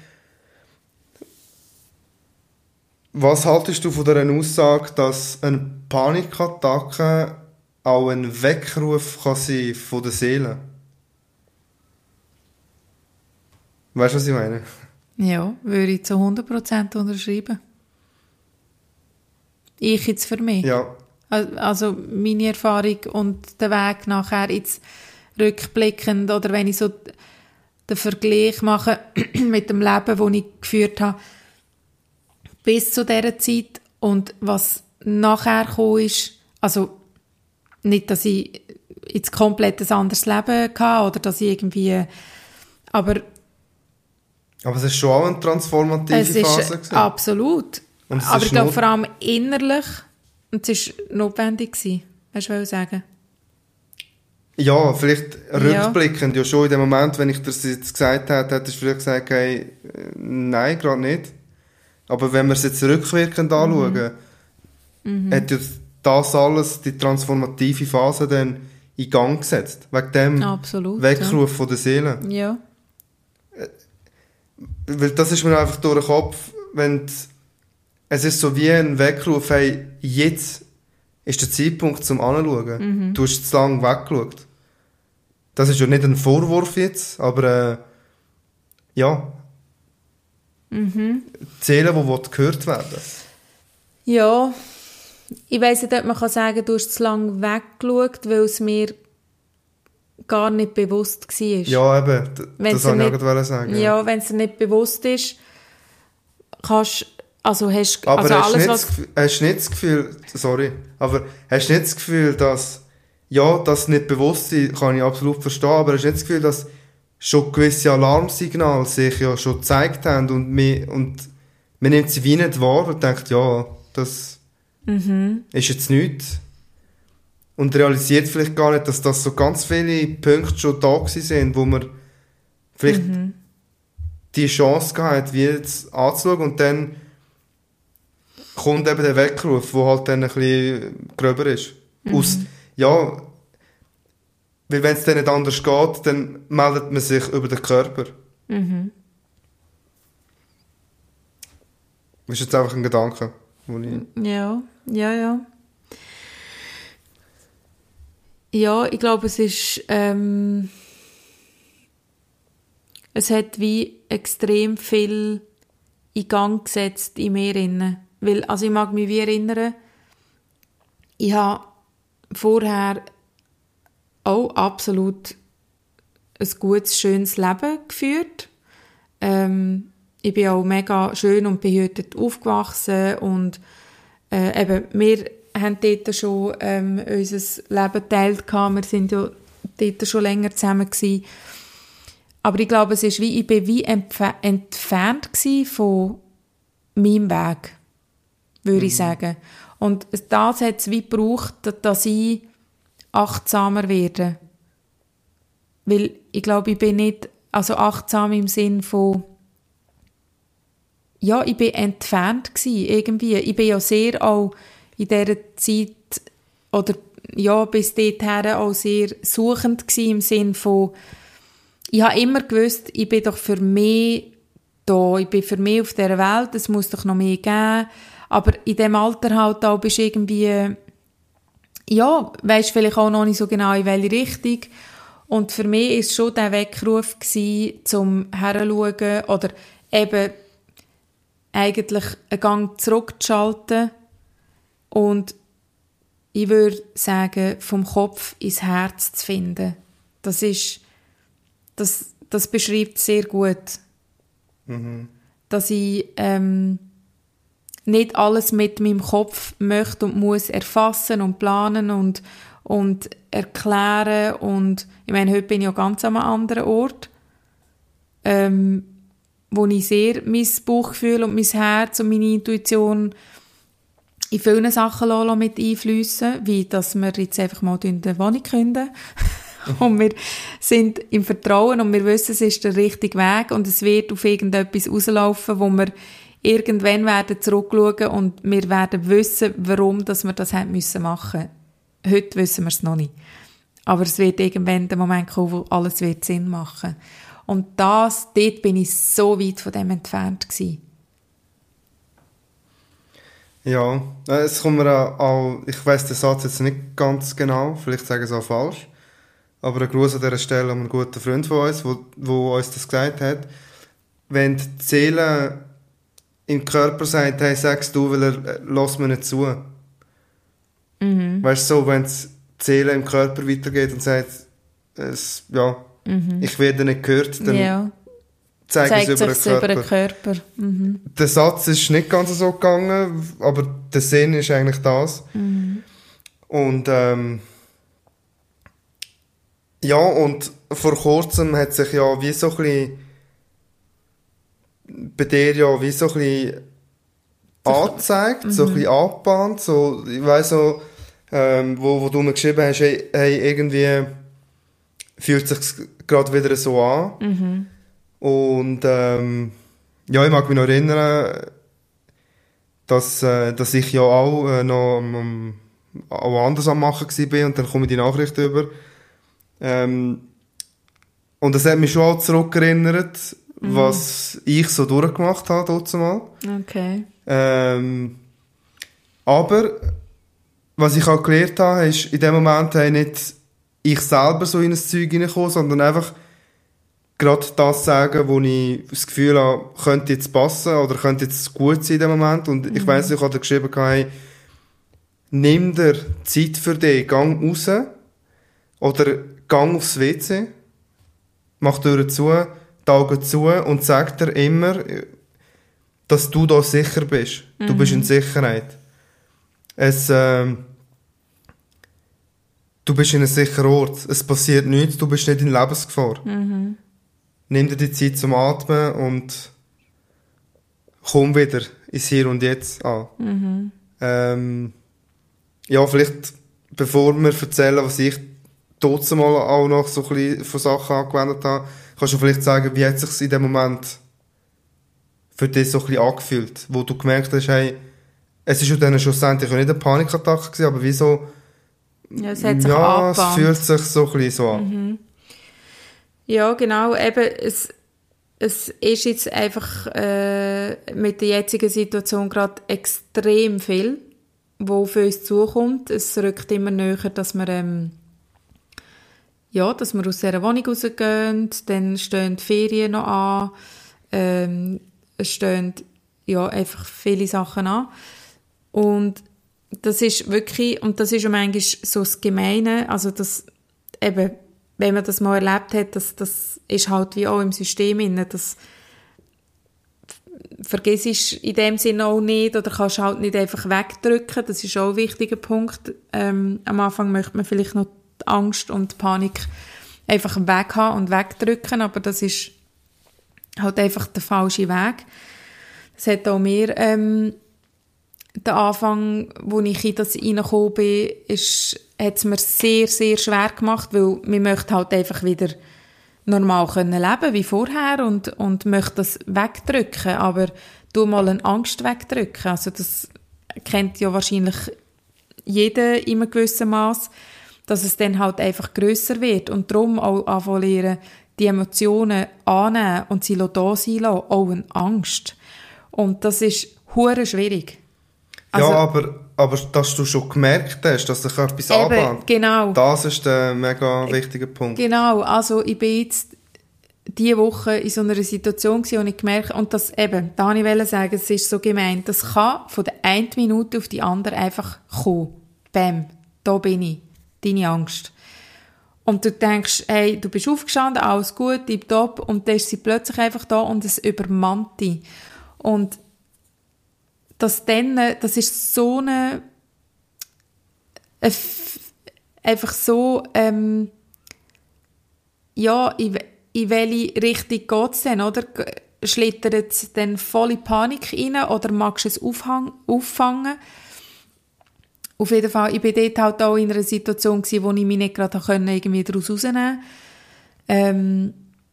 Was haltest du von dieser Aussage, dass eine Panikattacke auch ein Weckruf kann sein von der Seele? Weißt du, was ich meine? Ja, würde ich zu hundert Prozent unterschreiben. Ich jetzt für mich. Ja. Also meine Erfahrung und der Weg nachher jetzt rückblickend, oder wenn ich so den Vergleich mache mit dem Leben, das ich geführt habe, bis zu dieser Zeit und was nachher gekommen ist, also nicht, dass ich jetzt komplett ein anderes Leben hatte oder dass ich irgendwie, aber aber es ist schon auch eine transformative es ist Phase gewesen. Absolut. Und es aber ist da not- vor allem innerlich, und es war notwendig gewesen, was willst du sagen? Ja, vielleicht Ja. rückblickend, ja schon in dem Moment, wenn ich das jetzt gesagt hätte, hättest du vielleicht gesagt, hey, äh, nein, gerade nicht. Aber wenn wir es jetzt rückwirkend anschauen, Mhm. hat ja das alles, die transformative Phase dann in Gang gesetzt. Wegen dem Absolut, Weckruf von der Seele. Ja. Weil das ist mir einfach durch den Kopf, wenn d- es ist so wie ein Weckruf, hey, jetzt ist der Zeitpunkt zum Anschauen. Mhm. Du hast zu lange weggeschaut. Das ist ja nicht ein Vorwurf jetzt, aber äh, ja, Mhm. die Seele, die will gehört werden. Ja, ich weiss nicht, ob man kann sagen, du hast zu lange weggeschaut, weil es mir gar nicht bewusst war. Ja, eben, d- das wollte ich auch sagen. Ja, ja wenn es dir nicht bewusst ist, kannst also hast aber also hast, alles, nicht was... das, Gefühl- hast du nicht das Gefühl, sorry, aber hast du nicht das Gefühl, dass, ja, das nicht bewusst sein, kann ich absolut verstehen, aber hast du nicht das Gefühl, dass schon gewisse Alarmsignale sich ja schon gezeigt haben und man, und man nimmt sie wie nicht wahr und denkt, ja, das Mhm. ist jetzt nichts. Und realisiert vielleicht gar nicht, dass das so ganz viele Punkte schon da gewesen sind, wo man vielleicht Mhm. die Chance gehabt, wie jetzt anzuschauen und dann kommt eben der Weckruf, der halt dann ein bisschen gröber ist. Mhm. Aus, ja, weil wenn es dann nicht anders geht, dann meldet man sich über den Körper. Mhm. Das ist jetzt einfach ein Gedanke, wo ich... Ja, ja, ja. Ja, ich glaube, es ist, ähm, es hat wie extrem viel in Gang gesetzt in mir drin. Weil, also ich mag mich wie erinnern, ich habe vorher auch absolut ein gutes, schönes Leben geführt. Ähm, ich bin auch mega schön und behütet aufgewachsen und äh, eben, wir haben dort schon ähm, unser Leben geteilt gehabt. Wir sind ja dort schon länger zusammen gewesen. Aber ich glaube, es ist wie, ich bin wie entf- entfernt gsi von meinem Weg, würde mhm. ich sagen. Und das hat es wie gebraucht, dass ich achtsamer werde. Weil ich glaube, ich bin nicht, also achtsam im Sinn von, ja, ich bin entfernt gsi, irgendwie. Ich bin ja sehr auch in dieser Zeit, oder ja, bis dorthin auch sehr suchend gsi im Sinn von, ich habe immer gewusst, ich bin doch für mich da, ich bin für mich auf dieser Welt, es muss doch noch mehr geben. Aber in diesem Alter halt auch bist du irgendwie, ja, weisst vielleicht auch noch nicht so genau, in welche Richtung. Und für mich war es schon der Weckruf gewesen, zum Heranschauen oder eben eigentlich einen Gang zurückzuschalten und ich würde sagen, vom Kopf ins Herz zu finden. Das ist, das, das beschreibt sehr gut. Mhm. Dass ich ähm, nicht alles mit meinem Kopf möchte und muss erfassen und planen und, und erklären. Und ich meine, heute bin ich ja ganz an einem anderen Ort, ähm, wo ich sehr mein Bauchgefühl und mein Herz und meine Intuition in vielen Sachen mit einfliessen, wie dass wir jetzt einfach mal die Wohnung künden. Und wir sind im Vertrauen und wir wissen, es ist der richtige Weg und es wird auf irgendetwas rauslaufen, wo wir irgendwann werden zurückschauen und wir werden wissen, warum dass wir das haben müssen machen. Heute wissen wir es noch nicht. Aber es wird irgendwann der Moment kommen, wo alles wird Sinn machen. Und das, dort bin ich so weit von dem entfernt gewesen. Ja, es kommt mir auch, ich weiss den Satz jetzt nicht ganz genau, vielleicht sage ich es auch falsch, aber ein Gruß an dieser Stelle an einen guten Freund von uns, der wo uns das gesagt hat. Wenn die Seele im Körper sagt, hey, sagst du, weil er lässt mir nicht zu. Mhm. Weißt du, so, wenn die Seele im Körper weitergeht und sagt, es, ja, mhm. ich werde nicht gehört, dann ja. zeigt es über den Körper. Über den Körper. Mhm. Der Satz ist nicht ganz so gegangen, aber der Sinn ist eigentlich das. Mhm. Und ähm, ja, und vor kurzem hat sich ja wie so ein bisschen bei dir ja wie so ein bisschen angezeigt, mhm. so ein bisschen angebahnt, so, ich weiss so, ähm, wo, wo du mir geschrieben hast, hey, hey irgendwie fühlt es sich gerade wieder so an. Mhm. Und ähm, ja, ich mag mich noch erinnern, dass, äh, dass ich ja auch äh, noch ähm, auch anders am Machen war und dann komme ich die Nachricht über. Ähm, und das hat mich schon auch zurückerinnert, mhm. was ich so durchgemacht habe dort mal. Okay. Ähm, aber was ich auch gelernt habe, ist, in dem Moment habe ich nicht ich selber so in ein Zeug hineingekommen, sondern einfach gerade das sagen, wo ich das Gefühl habe, könnte jetzt passen oder könnte jetzt gut sein in dem Moment. Und mhm. ich weiss, ich habe geschrieben, hey, nimm dir Zeit für dich, geh raus Oder gang aufs W C, mach die Türen zu, die Augen zu und sag dir immer, dass du da sicher bist. Mhm. Du bist in Sicherheit. Es, ähm, du bist in einem sicheren Ort. Es passiert nichts, du bist nicht in Lebensgefahr. Mhm. Nimm dir die Zeit zum Atmen und komm wieder ins Hier und Jetzt an. Mhm. Ähm, ja, vielleicht, bevor wir erzählen, was ich trotzdem mal auch noch so ein bisschen von Sachen angewendet habe, kannst du vielleicht sagen, wie hat es sich in dem Moment für dich so ein bisschen angefühlt, wo du gemerkt hast, hey, es ist ja dann schlussendlich nicht eine Panikattacke gewesen, aber wieso, ja, es hat sich ja, es fühlt sich so ein bisschen so an. Mhm. Ja, genau, eben, es, es ist jetzt einfach äh, mit der jetzigen Situation gerade extrem viel, wo für uns zukommt. Es rückt immer näher, dass wir ähm, ja, dass wir aus dieser Wohnung rausgehen, dann stehen die Ferien noch an, ähm, es stehen ja, einfach viele Sachen an. Und das ist wirklich, und das ist ja manchmal so das Gemeine, also das, eben, wenn man das mal erlebt hat, das, das ist halt wie auch im System drin, das vergiss ich in dem Sinne auch nicht oder kannst halt nicht einfach wegdrücken, das ist auch ein wichtiger Punkt. Ähm, am Anfang möchte man vielleicht noch die Angst und die Panik einfach weghaben und wegdrücken, aber das ist halt einfach der falsche Weg. Das hat auch mir ähm, der Anfang, wo ich in das reingekommen bin, ist, hat es mir sehr, sehr schwer gemacht, weil man möchte halt einfach wieder normal können leben wie vorher und, und möchte das wegdrücken, aber du mal eine Angst wegdrücken. Also das kennt ja wahrscheinlich jeder in einem gewissen Maß, dass es dann halt einfach grösser wird und darum auch anfangen lernen, die Emotionen annehmen und sie da sein lassen, auch eine Angst. Und das ist hure schwierig. Also, ja, aber, aber dass du schon gemerkt hast, dass sich etwas anbahnt, genau. Das ist der mega wichtige Punkt. Genau, also ich bin jetzt diese Woche in so einer Situation gewesen, und ich gemerkt, und das eben, da wollte ich sagen, es ist so gemeint, das kann von der einen Minute auf die andere einfach kommen. Bäm, da bin ich, deine Angst. Und du denkst, hey, du bist aufgestanden, alles gut, tipptopp, und dann ist sie plötzlich einfach da und es übermannt dich. Und das dann, das ist so eine, eine einfach so, ähm, ja, in, in welche Richtung geht es denn, oder? Schlittert es dann voll in Panik rein, oder magst du es aufhang, auffangen? Auf jeden Fall, ich war dort halt auch in einer Situation gewesen, wo ich mich nicht gerade irgendwie daraus rausnehmen konnte. Ähm,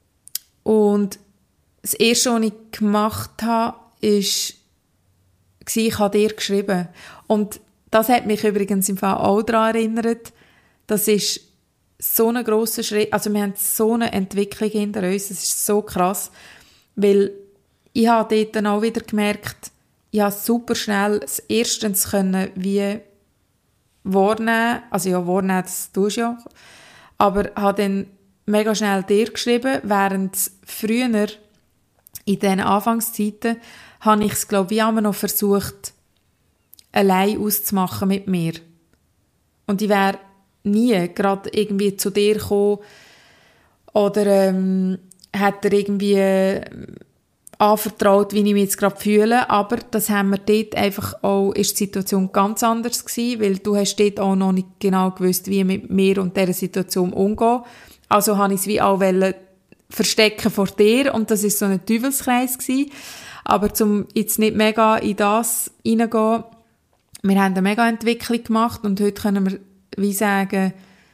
und das Erste, was ich gemacht habe, ist, ich habe dir geschrieben. Und das hat mich übrigens im Fall auch daran erinnert, das ist so ein grosser Schritt, also wir haben so eine Entwicklung hinter uns, das ist so krass, weil ich habe dort dann auch wieder gemerkt, ich habe super schnell das Erstens können wie wahrnehmen, also ja, wahrnehmen, das tust du ja, aber habe dann mega schnell dir geschrieben, während früher, in diesen Anfangszeiten, habe ich es, glaube ich, immer noch versucht, allein auszumachen mit mir. Und ich wäre nie gerade irgendwie zu dir gekommen oder ähm, hat er irgendwie äh, anvertraut, wie ich mich jetzt gerade fühle. Aber das haben wir dort einfach auch, ist die Situation ganz anders gewesen, weil du hast dort auch noch nicht genau gewusst, wie mit mir und dieser Situation umgehen. Also habe ich es wie auch verstecken vor dir und das ist so ein Teufelskreis gewesen. Aber zum jetzt nicht mega in das hineingehen, wir haben eine mega Entwicklung gemacht und heute können wir wie sagen,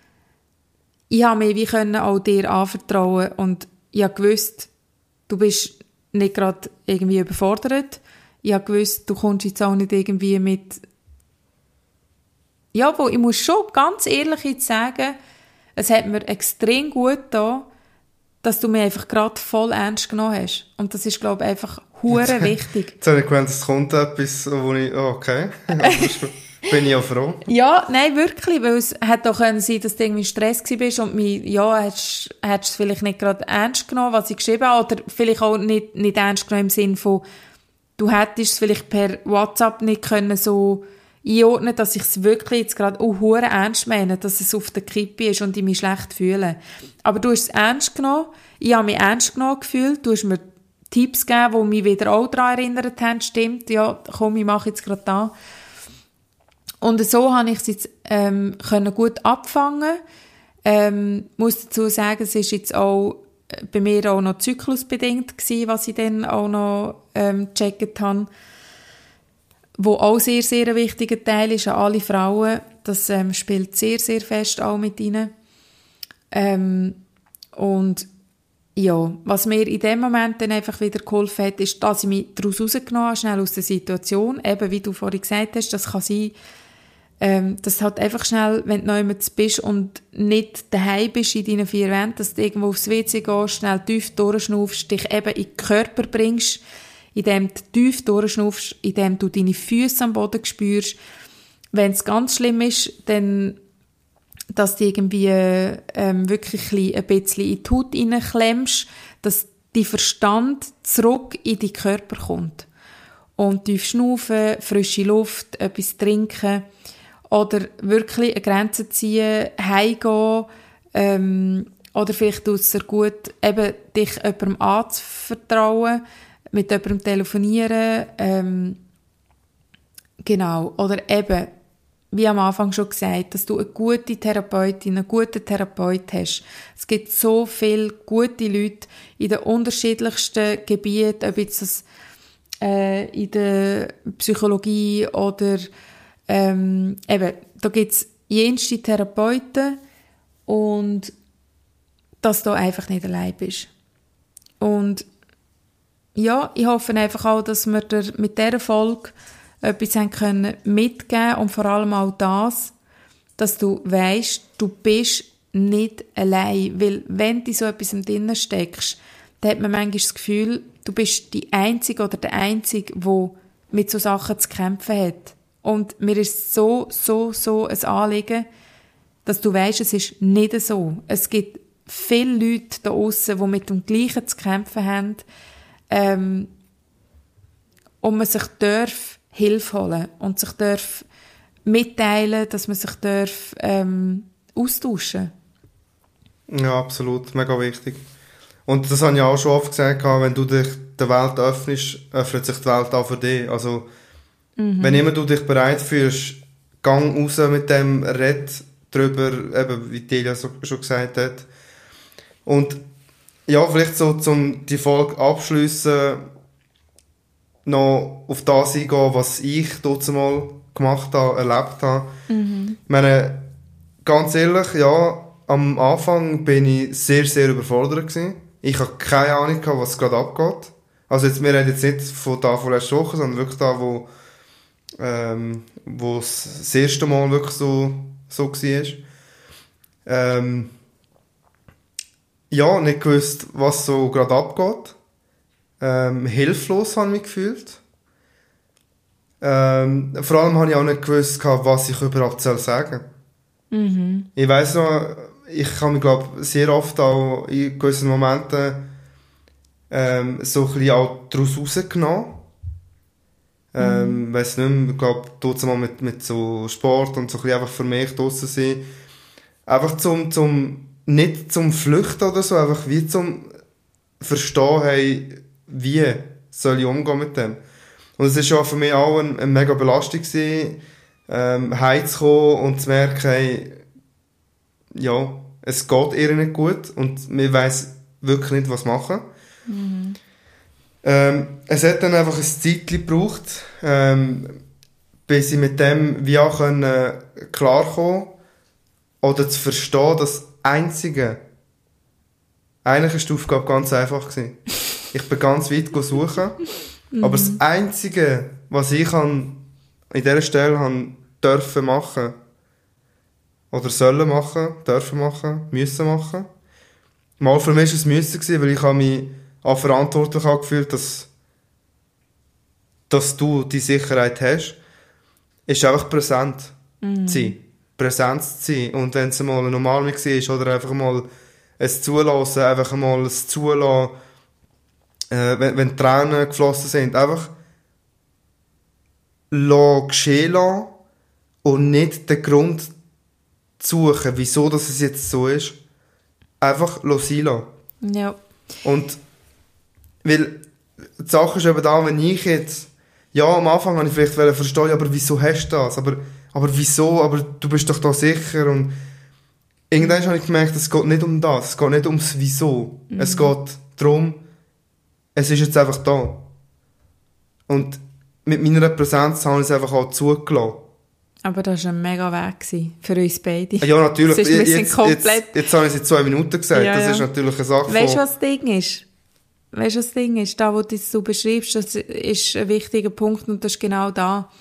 ich habe mich wie können auch dir anvertrauen und ich habe gewusst, du bist nicht gerade irgendwie überfordert. Ich habe gewusst, du kommst jetzt auch nicht irgendwie mit, ja, wo ich muss schon ganz ehrlich jetzt sagen, es hat mir extrem gut getan, dass du mich einfach gerade voll ernst genommen hast. Und das ist, glaube ich, einfach hure wichtig. Jetzt habe ich gemeint, es kommt etwas, wo ich, oh, okay, bin ich auch froh. Ja, nein, wirklich, weil es hätte auch können sein, dass du irgendwie Stress warst und mich, ja, hättest du es vielleicht nicht gerade ernst genommen, was ich geschrieben habe, oder vielleicht auch nicht, nicht ernst genommen im Sinne von, du hättest es vielleicht per WhatsApp nicht können so einordnen, dass ich es wirklich jetzt gerade auch hure ernst meine, dass es auf der Kippe ist und ich mich schlecht fühle. Aber du hast es ernst genommen, ich habe mich ernst genommen gefühlt, du hast mir Tipps gegeben, die mich wieder auch daran erinnert haben, stimmt, ja, komm, ich mache jetzt gerade da. Und so habe ich es jetzt ähm, können gut abfangen. Ähm, muss dazu sagen, es ist jetzt auch bei mir auch noch zyklusbedingt gewesen, was ich dann auch noch ähm, gecheckt habe. Wo auch sehr, sehr ein wichtiger Teil ist an alle Frauen. Das ähm, spielt sehr, sehr fest auch mit ihnen. Ähm, und ja, was mir in dem Moment dann einfach wieder geholfen hat, ist, dass ich mich daraus rausgenommen habe, schnell aus der Situation. Eben, wie du vorhin gesagt hast, das kann sein, ähm, dass du halt einfach schnell, wenn du noch jemand bist und nicht daheim bist in deinen vier Wänden, dass du irgendwo aufs W C gehst, schnell tief durchschnaufst, dich eben in den Körper bringst, indem du tief durchschnaufst, indem du deine Füße am Boden spürst. Wenn es ganz schlimm ist, dann, dass du irgendwie ähm, wirklich ein bisschen in die Haut reinklemmst, dass dein Verstand zurück in deinen Körper kommt. Und tief schnaufen, frische Luft, etwas trinken oder wirklich eine Grenze ziehen, heimgehen, ähm, oder vielleicht tut es dir gut, eben dich jemandem anzuvertrauen, mit jemandem telefonieren, ähm, genau, oder eben, wie am Anfang schon gesagt, dass du eine gute Therapeutin, einen guten Therapeut hast. Es gibt so viele gute Leute in den unterschiedlichsten Gebieten, ob jetzt das äh, in der Psychologie oder ähm, eben, da gibt es jenste Therapeuten und dass du einfach nicht allein bist. Und ja, ich hoffe einfach auch, dass wir dir mit dieser Folge etwas haben können mitgeben und vor allem auch das, dass du weisst, du bist nicht allein, weil wenn du so etwas im Drinnen steckst, dann hat man manchmal das Gefühl, du bist die Einzige oder der Einzige, der mit so Sachen zu kämpfen hat. Und mir ist so, so, so ein Anliegen, dass du weisst, es ist nicht so. Es gibt viele Leute da draussen, die mit dem Gleichen zu kämpfen haben, ähm, und man sich darf Hilfe holen und sich darf mitteilen, dass man sich darf ähm, austauschen. Ja, absolut, mega wichtig. Und das habe ich auch schon oft gesagt, wenn du dich der Welt öffnest, öffnet sich die Welt auch für dich. Also, mhm. wenn immer du dich bereit fühlst, gang raus mit dem, red drüber, eben wie Delia so, schon gesagt hat. Und ja, vielleicht so, um die Folge abschliessen, noch auf das eingehen, was ich dort mal gemacht habe, erlebt habe. Mhm. Ich meine, ganz ehrlich, ja, am Anfang bin ich sehr, sehr überfordert gewesen. Ich habe keine Ahnung gehabt, was gerade abgeht. Also jetzt, wir reden jetzt nicht von da von letzter Woche, sondern wirklich da, wo, ähm, wo es das erste Mal wirklich so, so war. Ähm, ja, nicht gewusst, was so gerade abgeht. Ähm, hilflos habe ich mich gefühlt. Ähm, vor allem habe ich auch nicht gewusst, was ich überhaupt sagen soll. Mhm. Ich weiss noch, ich habe mich, glaube sehr oft auch in gewissen Momenten ähm, so ein bisschen auch daraus rausgenommen. Ähm, mhm. Weiss nicht mehr, ich glaube, dort mal mit, mit so Sport und so ein bisschen einfach für mich draussen sein. Einfach zum, zum, nicht zum Flüchten oder so, einfach wie zum Verstehen, hey, wie soll ich umgehen mit dem? Und es war für mich auch eine, eine mega Belastung gewesen, ähm, heimzukommen und zu merken, hey, ja, es geht ihr nicht gut und man weiss wirklich nicht, was machen. Mhm. Ähm, es hat dann einfach ein Zeitchen gebraucht, ähm, bis ich mit dem wie auch können, klarkommen oder zu verstehen, dass das Einzige, eigentlich war die Aufgabe ganz einfach gewesen. Ich bin ganz weit suchen, mhm. aber das Einzige, was ich an dieser Stelle han dürfen machen, oder sollen machen, dürfen machen, müssen machen. Mal für mich war es müssen, weil ich mich auch verantwortlich gefühlt, dass, dass du die Sicherheit hast, ist einfach präsent mhm. zu sein. Präsenz zu sein. Und wenn es mal ein normal war, oder einfach mal ein Zulassen, einfach mal ein Zulassen, äh, wenn, wenn Tränen geflossen sind, einfach lassen, geschehen lassen und nicht den Grund zu suchen, wieso dass es jetzt so ist. Einfach sein lassen. Ja. Und weil die Sache ist eben da, wenn ich jetzt, ja, am Anfang habe ich vielleicht verstehen, aber wieso hast du das? Aber, aber wieso? Aber du bist doch da sicher. Und irgendwann habe ich gemerkt, es geht nicht um das, es geht nicht ums Wieso. Mhm. Es geht darum, es ist jetzt einfach da. Und mit meiner Präsenz habe ich es einfach auch zugelassen. Aber das war ein mega Weg für uns beide. Ja, natürlich. Das ist ein bisschen komplett... jetzt, jetzt habe ich es in zwei Minuten gesagt. Ja, das ja. ist natürlich eine Sache. Weißt du, was das Ding ist? Weißt du, was das Ding ist? Da, wo du es so beschreibst, das ist ein wichtiger Punkt und das ist genau da.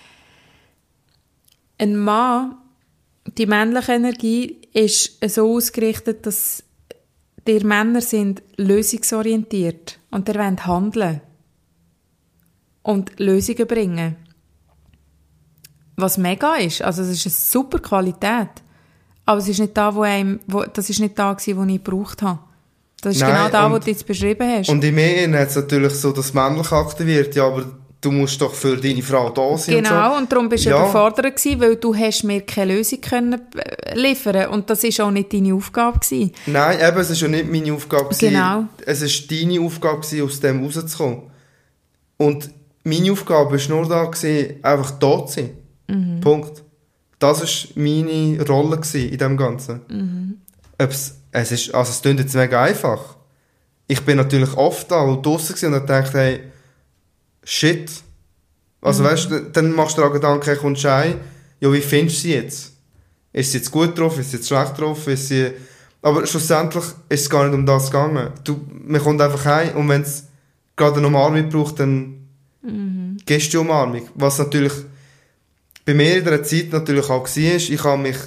Ein Mann, die männliche Energie, ist so ausgerichtet, dass die Männer sind lösungsorientiert und die wollen handeln und Lösungen bringen. Was mega ist. Also es ist eine super Qualität. Aber es ist nicht da, wo einem, wo, das ist nicht da gewesen, wo ich gebraucht habe. Das ist Nein, genau da, und, wo du jetzt beschrieben hast. Und im Ehen hat es natürlich so, dass männlich aktiviert, ja, aber du musst doch für deine Frau da sein. Genau, und, so. und darum bist du ja. überfordert gewesen, weil du hast mir keine Lösung können liefern und das ist auch nicht deine Aufgabe gewesen. Nein, eben, es ist ja nicht meine Aufgabe gewesen. Genau. Es ist deine Aufgabe gewesen, aus dem rauszukommen. Und meine Aufgabe war nur da gewesen, einfach da zu sein. Mhm. Punkt. Das war meine Rolle in dem Ganzen. Mhm. Ob's, es ist, also es klingt jetzt mega einfach. Ich bin natürlich oft da und draussen und dachte, hey, shit. Also mhm. weißt du, dann machst du dir auch Gedanken, hey, kommst du ein, ja, wie findest du sie jetzt? Ist sie jetzt gut drauf, ist sie jetzt schlecht drauf, ist sie... Aber schlussendlich ist es gar nicht um das gegangen. Du, man kommt einfach heim und wenn es gerade eine Umarmung braucht, dann mhm. gibst du die Umarmung. Was natürlich bei mir in der Zeit natürlich auch war, ich habe mich,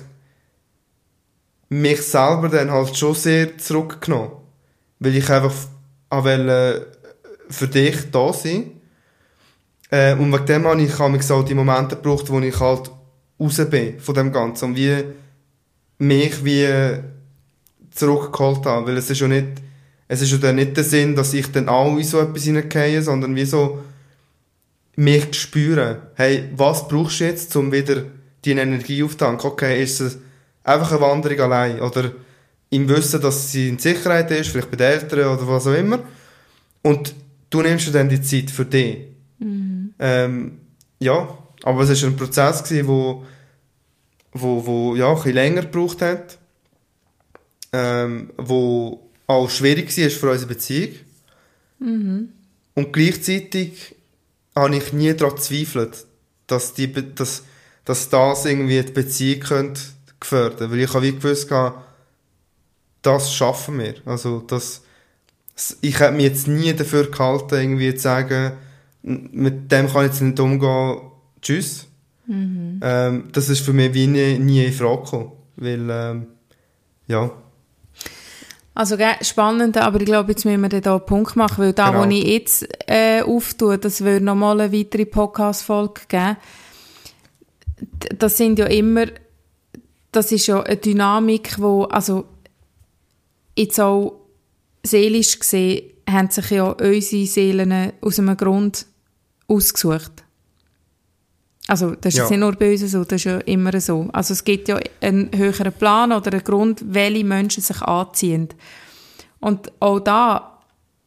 mich selber dann halt schon sehr zurückgenommen. Weil ich einfach wollte für dich da sein. Äh, und wegen dem habe ich mich auch die Momente gebraucht, wo ich halt raus bin von dem Ganzen. Und wie mich wie zurückgeholt habe. Weil es ist ja nicht, es ist ja dann nicht der Sinn, dass ich dann auch in so etwas hineingehe, sondern wie so mich zu spüren. Hey, was brauchst du jetzt, um wieder deine Energie aufzutanken? Okay, ist es einfach eine Wanderung allein? Oder im Wissen, dass sie in Sicherheit ist, vielleicht bei den Eltern oder was auch immer. Und du nimmst dir dann die Zeit für dich. Mhm. Ähm, ja, aber es war ein Prozess, der wo, wo, wo, ja, ein bisschen länger gebraucht hat. Ähm, wo auch schwierig war für unsere Beziehung. Mhm. Und gleichzeitig habe ich nie daran gezweifelt, dass, die, dass, dass das irgendwie die Beziehung könnte gefährden. Weil ich habe wie gewusst, das schaffen wir. Also das, ich habe mich jetzt nie dafür gehalten, irgendwie zu sagen, mit dem kann ich jetzt nicht umgehen, tschüss. Mhm. Ähm, das ist für mich wie nie, nie in Frage gekommen. Weil, ähm, ja. Also spannend, aber ich glaube, jetzt müssen wir da einen Punkt machen, weil da, genau. wo ich jetzt äh, auftue, das würde nochmal eine weitere Podcast-Folge geben. Das sind ja immer, das ist ja eine Dynamik, wo, also jetzt auch seelisch gesehen, haben sich ja unsere Seelen aus einem Grund ausgesucht. Also das ist ja. nicht nur bei uns so, das ist ja immer so. Also es gibt ja einen höheren Plan oder einen Grund, welche Menschen sich anziehen. Und auch da,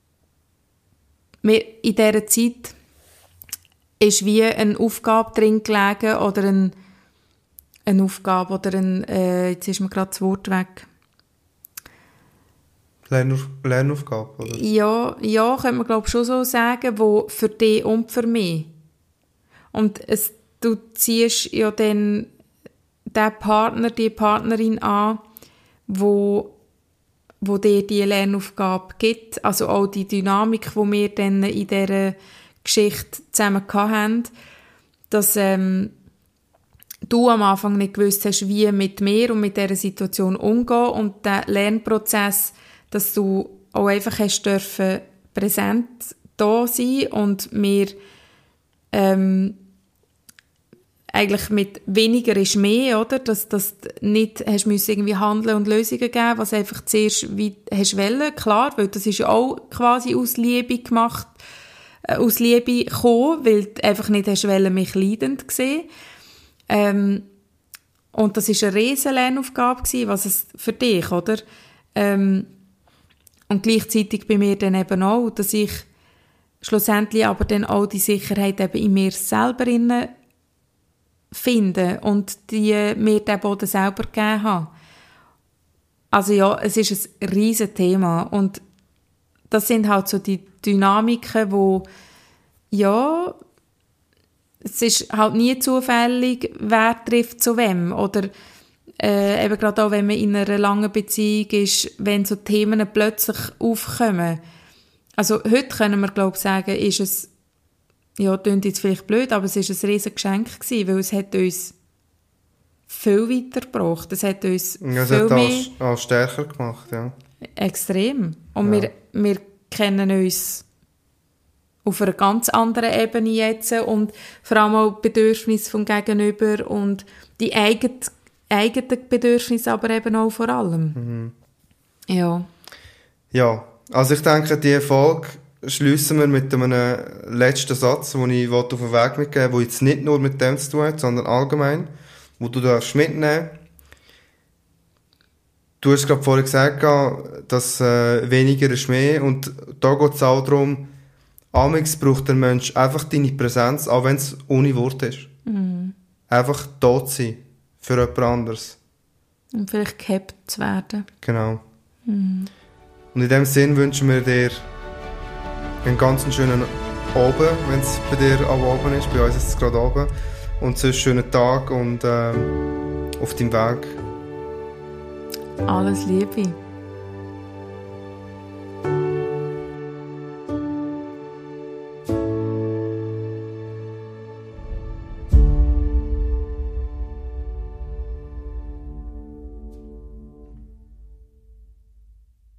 in dieser Zeit ist wie eine Aufgabe drin gelegen oder ein, eine Aufgabe oder ein, äh, jetzt ist mir gerade das Wort weg. Lernauf- Lernaufgabe, oder? Ja, ja, könnte man glaube ich schon so sagen, wo für dich und für mich. Und es du ziehst ja dann den Partner, die Partnerin an, wo, wo dir die Lernaufgabe gibt. Also auch die Dynamik, die wir dann in dieser Geschichte zusammen hatten, dass ähm, du am Anfang nicht gewusst hast, wie mit mir und mit dieser Situation umgehen und der Lernprozess, dass du auch einfach hast dürfen präsent da sein und wir ähm, eigentlich mit weniger ist mehr, oder? Dass, dass du nicht hast müssen irgendwie handeln und Lösungen geben, was einfach zuerst wie hast wollen, klar, weil das ist ja auch quasi aus Liebe gemacht, äh, aus Liebe gekommen, weil du einfach nicht hast wollen, mich leidend gesehen. Ähm, und das war eine riesen Lernaufgabe gewesen, was es für dich, oder? Ähm, und gleichzeitig bei mir dann eben auch, dass ich schlussendlich aber dann auch die Sicherheit eben in mir selber finde und die mir den Boden selber gegeben habe. Also ja, es ist ein riesen Thema und das sind halt so die Dynamiken, wo ja, es ist halt nie zufällig, wer trifft zu wem oder äh, eben gerade auch, wenn man in einer langen Beziehung ist, wenn so Themen plötzlich aufkommen. Also heute können wir, glaube ich, sagen, ist es, ja, klingt jetzt vielleicht blöd, aber es war ein riesen Geschenk gewesen, weil es hat uns viel weitergebracht. Es hat uns ja, es viel hat mehr... auch, auch stärker gemacht, ja. Extrem. Und Ja. wir, wir kennen uns auf einer ganz anderen Ebene jetzt und vor allem auch die Bedürfnisse vom Gegenüber und die eigenen, eigenen Bedürfnisse aber eben auch vor allem. Mhm. Ja. Ja, also ich denke, diese Folge schliessen wir mit einem letzten Satz, den ich auf den Weg mitgeben will, der jetzt nicht nur mit dem zu tun hat, sondern allgemein, wo du darfst mitnehmen. Du hast gerade vorhin gesagt, dass äh, weniger ist mehr und da geht es auch darum, amigs braucht der Mensch einfach deine Präsenz, auch wenn es ohne Wort ist. Mhm. Einfach da zu sein, für jemand anderes. Und vielleicht gehabt zu werden. Genau. Mhm. Und in dem Sinn wünschen wir dir einen ganz schönen Abend, wenn es bei dir am Abend ist. Bei uns ist es gerade Abend. Und sonst einen schönen Tag und äh, auf deinem Weg. Alles Liebe.